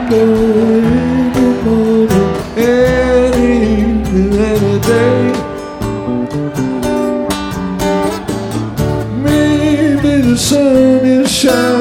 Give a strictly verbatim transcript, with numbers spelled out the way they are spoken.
in the morning, any evening, any day. Maybe the sun is shining.